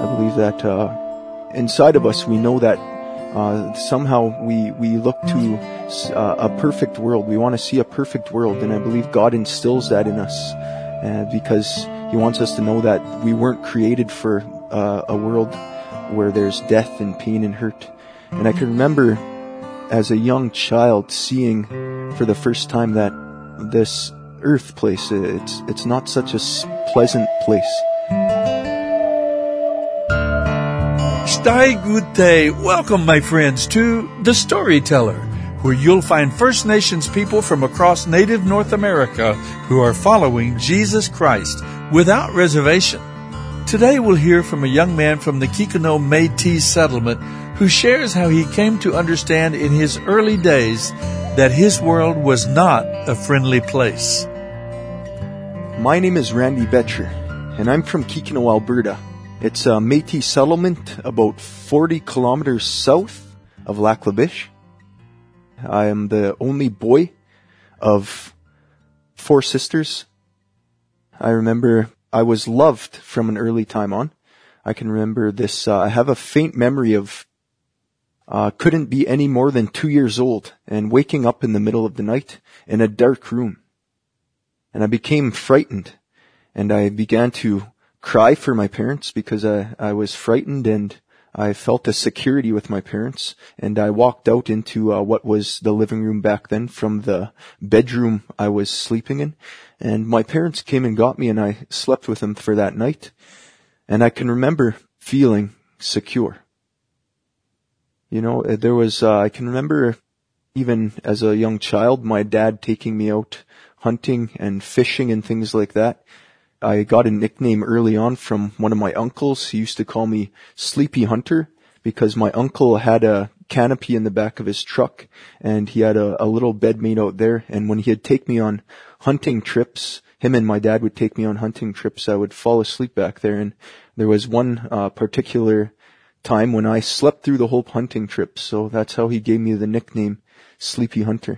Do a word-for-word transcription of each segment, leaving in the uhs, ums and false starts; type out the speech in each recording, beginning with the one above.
I believe that uh, inside of us we know that uh, somehow we we look to uh, a perfect world. We want to see a perfect world, and I believe God instills that in us uh, because He wants us to know that we weren't created for uh, a world where there's death and pain and hurt. And I can remember as a young child seeing for the first time that this earth place, it's it's not such a pleasant place. Stai Gute, welcome my friends to The Storyteller, where you'll find First Nations people from across native North America who are following Jesus Christ without reservation. Today we'll hear from a young man from the Kikino Métis settlement who shares how he came to understand in his early days that his world was not a friendly place. My name is Randy Betcher, and I'm from Kikino, Alberta. It's a Métis settlement about forty kilometers south of Lac La Biche. I am the only boy of four sisters. I remember I was loved from an early time on. I can remember this, uh, I have a faint memory of uh, couldn't be any more than two years old and waking up in the middle of the night in a dark room. And I became frightened, and I began to cry for my parents because I, I was frightened, and I felt a security with my parents. And I walked out into uh, what was the living room back then from the bedroom I was sleeping in. And my parents came and got me, and I slept with them for that night. And I can remember feeling secure. You know, there was, uh, I can remember even as a young child, my dad taking me out hunting and fishing and things like that. I got a nickname early on from one of my uncles. He used to call me Sleepy Hunter because my uncle had a canopy in the back of his truck, and he had a, a little bed made out there. And when he'd take me on hunting trips, him and my dad would take me on hunting trips, I would fall asleep back there. And there was one uh, particular time when I slept through the whole hunting trip. So that's how he gave me the nickname Sleepy Hunter.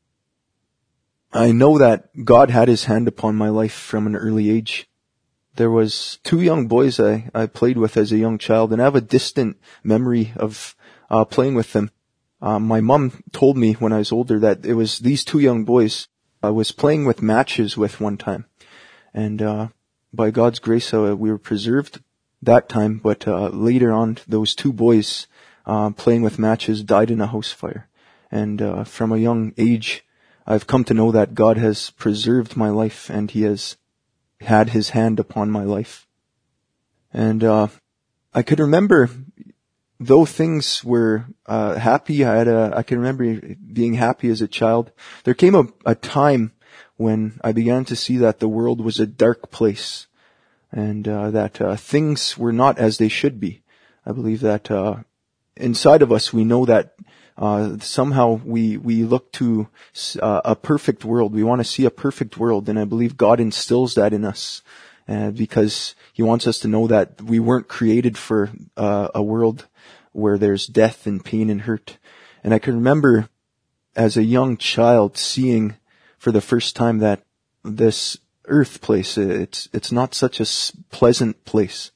I know that God had His hand upon my life from an early age. There was two young boys I, I played with as a young child, and I have a distant memory of uh, playing with them. Uh, my mom told me when I was older that it was these two young boys I was playing with matches with one time. And uh, by God's grace, uh, we were preserved that time, but uh, later on, those two boys uh, playing with matches died in a house fire. And uh, from a young age, I've come to know that God has preserved my life, and He has had His hand upon my life. And uh I could remember, though things were uh happy, I had a, I can remember being happy as a child. There came a, a time when I began to see that the world was a dark place, and uh that uh things were not as they should be. I believe that uh inside of us we know that Uh, somehow we, we look to uh, a perfect world. We want to see a perfect world, and I believe God instills that in us uh, because He wants us to know that we weren't created for uh, a world where there's death and pain and hurt. And I can remember as a young child seeing for the first time that this earth place, it's, it's not such a pleasant place.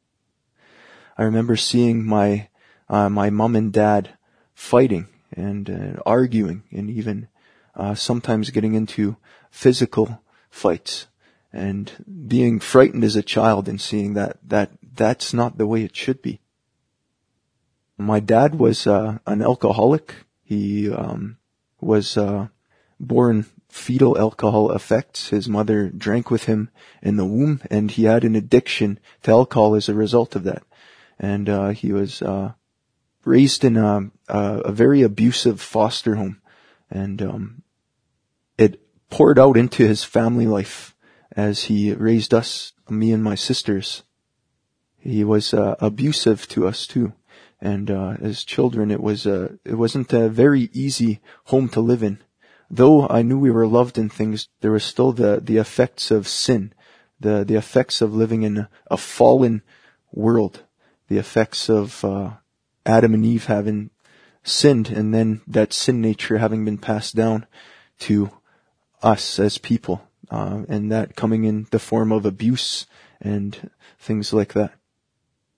I remember seeing my, uh, my mom and dad fighting and uh, arguing, and even uh, sometimes getting into physical fights, and being frightened as a child and seeing that that that's not the way it should be. My dad was uh, an alcoholic. He um, was uh, born fetal alcohol effects. His mother drank with him in the womb, and he had an addiction to alcohol as a result of that. And uh, he was uh, raised in a, a very abusive foster home, and um, it poured out into his family life as he raised us, me and my sisters. He was uh, abusive to us too, and uh, as children, it was uh, it wasn't a very easy home to live in. Though I knew we were loved in things, there was still the the effects of sin, the the effects of living in a, a fallen world, the effects of uh, Adam and Eve having sinned, and then that sin nature having been passed down to us as people, uh, and that coming in the form of abuse and things like that.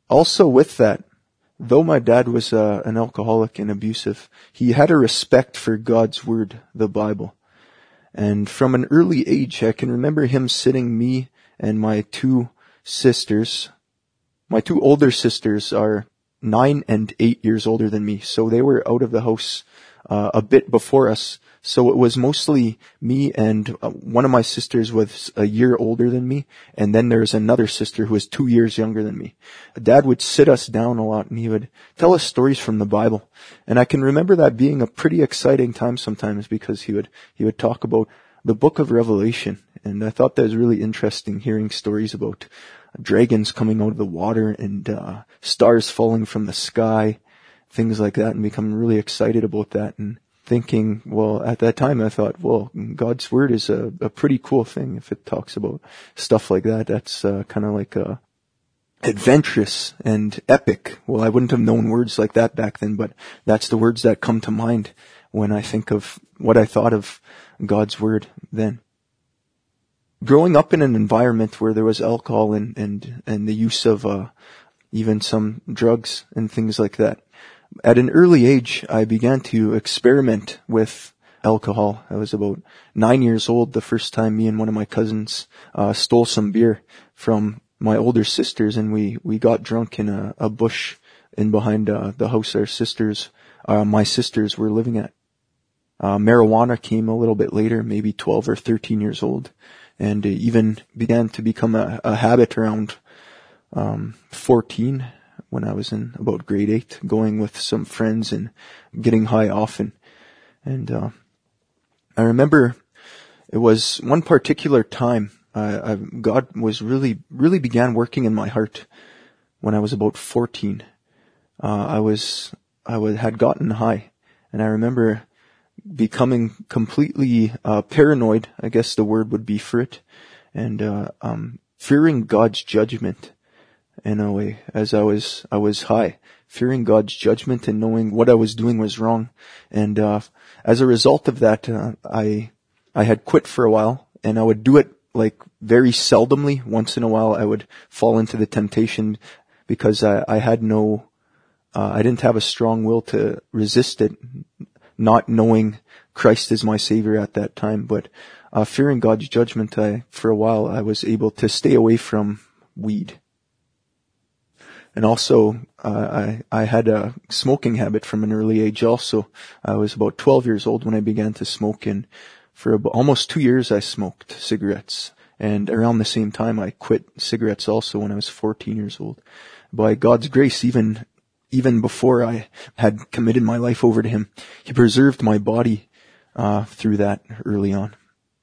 also with that, though my dad was uh, an alcoholic and abusive, he had a respect for God's Word, the Bible. And from an early age, I can remember him sitting me and my two sisters. My two older sisters are nine and eight years older than me, so they were out of the house uh, a bit before us. So it was mostly me, and uh, one of my sisters was a year older than me, and then there's another sister who was two years younger than me. Dad would sit us down a lot, and he would tell us stories from the Bible. And I can remember that being a pretty exciting time sometimes, because he would he would talk about the book of Revelation, and I thought that was really interesting, hearing stories about dragons coming out of the water and uh, stars falling from the sky, things like that, and becoming really excited about that. And thinking, well, at that time I thought, well, God's Word is a, a pretty cool thing. If it talks about stuff like that, that's uh, kind of like uh, adventurous and epic. Well, I wouldn't have known words like that back then, but that's the words that come to mind when I think of what I thought of God's Word then. Growing up in an environment where there was alcohol and, and, and the use of uh, even some drugs and things like that, at an early age, I began to experiment with alcohol. I was about nine years old the first time me and one of my cousins uh, stole some beer from my older sisters, and we, we got drunk in a, a bush in behind uh, the house our sisters, uh, my sisters were living at. Uh, marijuana came a little bit later, maybe twelve or thirteen years old, and it even began to become a, a habit around um, fourteen. When I was in about grade eight, going with some friends and getting high often. And uh, I remember it was one particular time I, I, God was really, really began working in my heart when I was about fourteen. Uh, I was, I was, had gotten high, and I remember becoming completely uh, paranoid, I guess the word would be for it, and uh, um, fearing God's judgment. In a way, as I was, I was high, fearing God's judgment and knowing what I was doing was wrong. And, uh, as a result of that, uh, I, I had quit for a while, and I would do it like very seldomly. Once in a while I would fall into the temptation because I, I had no, uh, I didn't have a strong will to resist it, not knowing Christ as my Savior at that time. But, uh, fearing God's judgment, I, for a while I was able to stay away from weed. And also, uh, I, I had a smoking habit from an early age also. I was about twelve years old when I began to smoke, and for about almost two years I smoked cigarettes. And around the same time I quit cigarettes also when I was fourteen years old. By God's grace, even, even before I had committed my life over to Him, He preserved my body, uh, through that early on.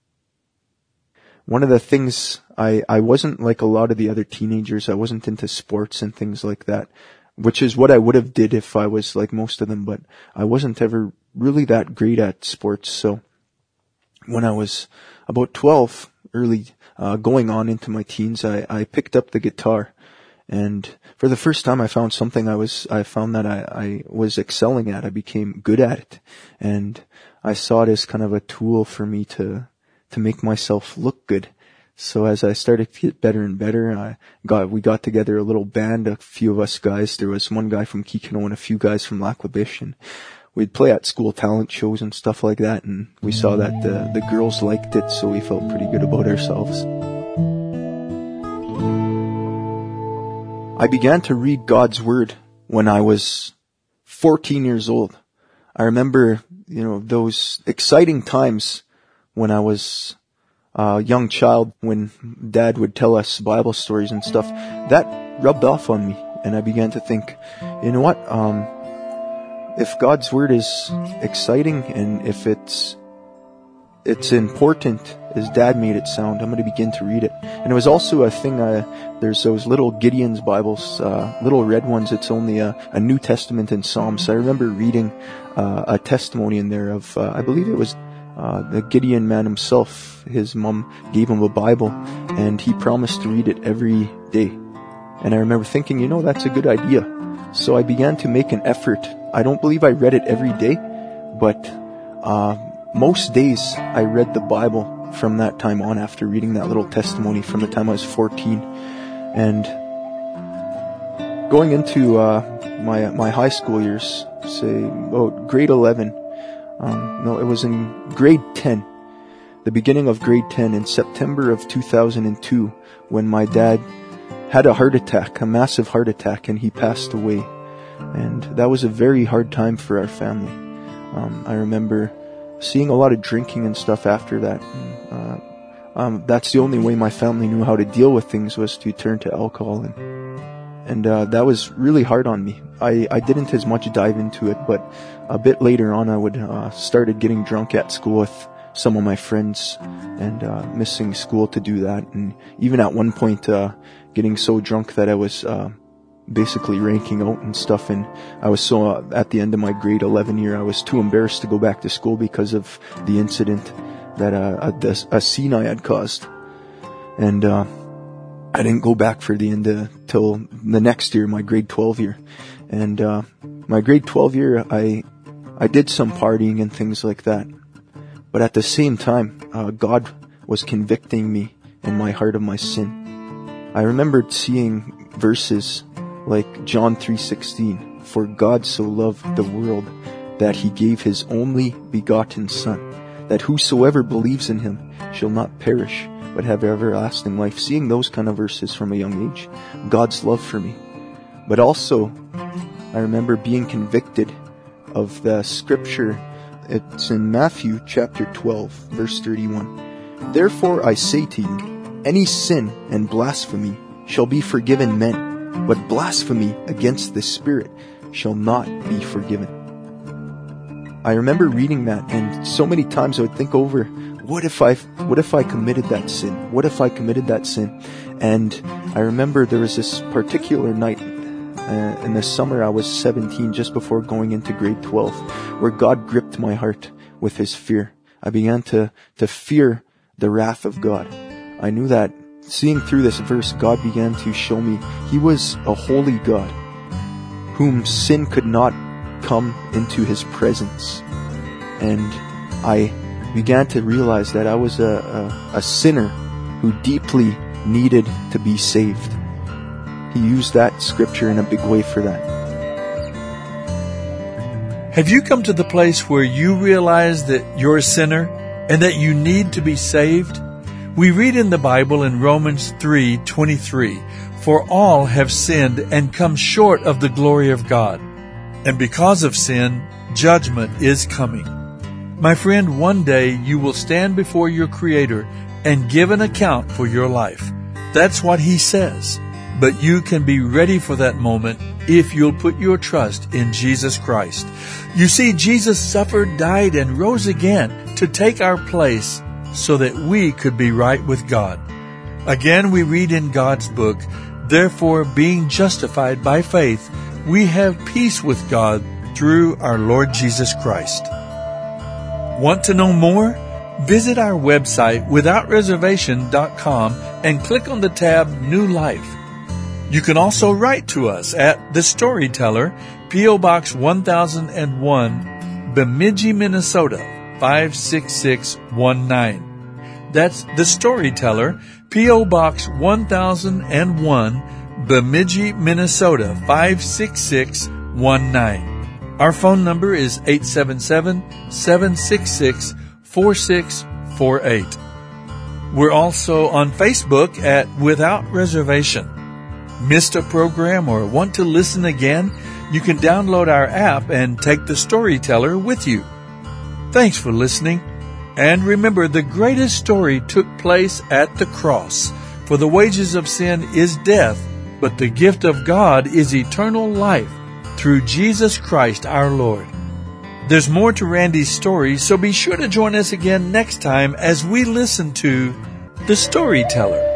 One of the things, I, I wasn't like a lot of the other teenagers. I wasn't into sports and things like that, which is what I would have did if I was like most of them, but I wasn't ever really that great at sports. So when I was about twelve, early, uh, going on into my teens, I, I picked up the guitar, and for the first time I found something I was, I found that I, I was excelling at. I became good at it, and I saw it as kind of a tool for me to to make myself look good. So as I started to get better and better, I got, we got together a little band, a few of us guys. There was one guy from Kikino and a few guys from Lac La Biche, and we'd play at school talent shows and stuff like that, and we saw that the, the girls liked it, so we felt pretty good about ourselves. I began to read God's Word when I was fourteen years old. I remember, you know, those exciting times when I was a young child, when Dad would tell us Bible stories and stuff. That rubbed off on me, and I began to think, you know what, um, if God's Word is exciting and if it's it's important as Dad made it sound, I'm going to begin to read it. And it was also a thing, uh, there's those little Gideon's Bibles, uh, little red ones. It's only a, a New Testament and Psalms. So I remember reading uh, a testimony in there of, uh, I believe it was Uh, the Gideon man himself. His mom gave him a Bible, and he promised to read it every day. And I remember thinking, you know, that's a good idea. So I began to make an effort. I don't believe I read it every day, but uh, most days I read the Bible from that time on, after reading that little testimony from the time I was fourteen. And going into uh, my my high school years, say about grade eleven. Um, no, it was in grade ten, the beginning of grade ten, in September of two thousand two, when my dad had a heart attack, a massive heart attack, and he passed away. And that was a very hard time for our family. Um, I remember seeing a lot of drinking and stuff after that. Uh, um, that's the only way my family knew how to deal with things, was to turn to alcohol. And, and uh, that was really hard on me. I, I didn't as much dive into it, but a bit later on I would uh, started getting drunk at school with some of my friends and uh, missing school to do that. And even at one point uh, getting so drunk that I was uh, basically ranking out and stuff. And I was so, uh, at the end of my grade eleven year, I was too embarrassed to go back to school because of the incident that uh, a, a scene I had caused. And uh, I didn't go back for the end of, till the next year, my grade twelve year. And uh, my grade twelve year, I I did some partying and things like that. But at the same time, uh, God was convicting me in my heart of my sin. I remembered seeing verses like John three sixteen, "For God so loved the world that he gave his only begotten Son, that whosoever believes in him shall not perish, but have everlasting life." Seeing those kind of verses from a young age, God's love for me. But also, I remember being convicted of the scripture. It's in Matthew chapter twelve, verse thirty-one. "Therefore I say to you, any sin and blasphemy shall be forgiven men, but blasphemy against the Spirit shall not be forgiven." I remember reading that, and so many times I would think over, what if I, what if I committed that sin? What if I committed that sin? And I remember there was this particular night Uh, in the summer, I was seventeen, just before going into grade twelve, where God gripped my heart with his fear. I began to, to fear the wrath of God. I knew that seeing through this verse, God began to show me he was a holy God, whom sin could not come into his presence. And I began to realize that I was a, a, a sinner who deeply needed to be saved. He used that scripture in a big way for that. Have you come to the place where you realize that you're a sinner and that you need to be saved? We read in the Bible in Romans three twenty-three, "For all have sinned and come short of the glory of God. And because of sin, judgment is coming." My friend, one day you will stand before your Creator and give an account for your life. That's what he says. But you can be ready for that moment if you'll put your trust in Jesus Christ. You see, Jesus suffered, died, and rose again to take our place so that we could be right with God. Again, we read in God's book, "Therefore, being justified by faith, we have peace with God through our Lord Jesus Christ." Want to know more? Visit our website, without reservation dot com, and click on the tab New Life. You can also write to us at The Storyteller, P O. Box one thousand one, Bemidji, Minnesota, five six six one nine. That's The Storyteller, P O. Box one thousand one, Bemidji, Minnesota, five six six one nine. Our phone number is eight seven seven, seven six six, four six four eight. We're also on Facebook at Without Reservation. Missed a program or want to listen again? You can download our app and take The Storyteller with you. Thanks for listening. And remember, the greatest story took place at the cross. For the wages of sin is death, but the gift of God is eternal life through Jesus Christ our Lord. There's more to Randy's story, so be sure to join us again next time as we listen to The Storyteller.